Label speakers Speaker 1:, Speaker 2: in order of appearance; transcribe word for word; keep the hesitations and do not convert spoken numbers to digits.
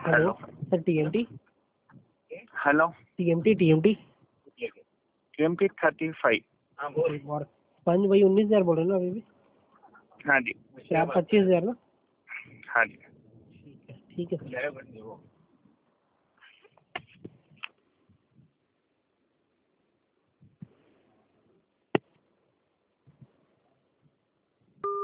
Speaker 1: Hello sir, TMT
Speaker 2: hello
Speaker 1: TMT TMT
Speaker 2: TMT thirty five.
Speaker 1: और पंच भाई उन्नीस हजार बोल रहे ना अभी भी?
Speaker 2: हाँ जी।
Speaker 1: क्या पच्चीस हजार ना?
Speaker 2: हाँ जी।
Speaker 1: ठीक है ठीक है।